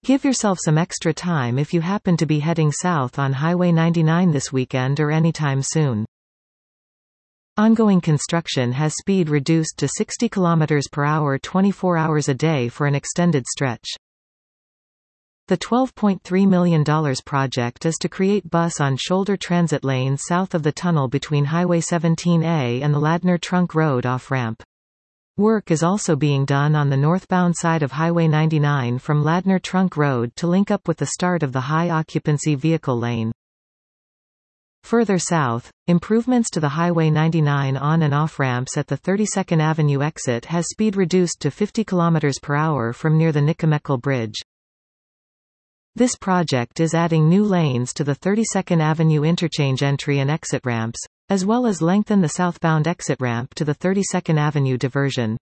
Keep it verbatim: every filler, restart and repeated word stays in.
Give yourself some extra time if you happen to be heading south on Highway ninety-nine this weekend or anytime soon. Ongoing construction has speed reduced to sixty kilometers per hour twenty-four hours a day for an extended stretch. The twelve point three million dollars project is to create bus-on-shoulder transit lanes south of the tunnel between Highway seventeen A and the Ladner Trunk Road off-ramp. Work is also being done on the northbound side of Highway ninety-nine from Ladner Trunk Road to link up with the start of the high-occupancy vehicle lane. Further south, improvements to the Highway ninety-nine on- and off-ramps at the thirty-second Avenue exit has speed reduced to fifty kilometers per hour from near the Nickameckle Bridge. This project is adding new lanes to the thirty-second Avenue interchange entry and exit ramps, as well as lengthen the southbound exit ramp to the thirty-second Avenue diversion.